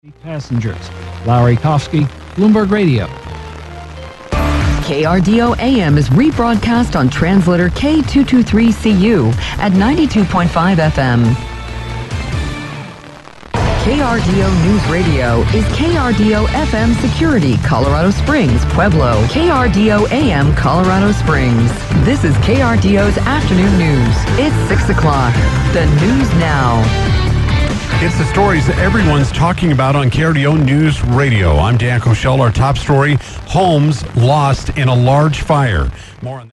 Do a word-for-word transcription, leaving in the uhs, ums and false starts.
Passengers. Larry Kofsky, Bloomberg Radio. K R D O A M is rebroadcast on translator K two twenty-three C U at ninety-two point five F M. K R D O News Radio is K R D O F M Security, Colorado Springs, Pueblo. K R D O A M, Colorado Springs. This is K R D O's Afternoon News. It's six o'clock. The news now. It's the stories that everyone's talking about on K R D O News Radio. I'm Dan Koshel. Our top story, homes lost in a large fire. More on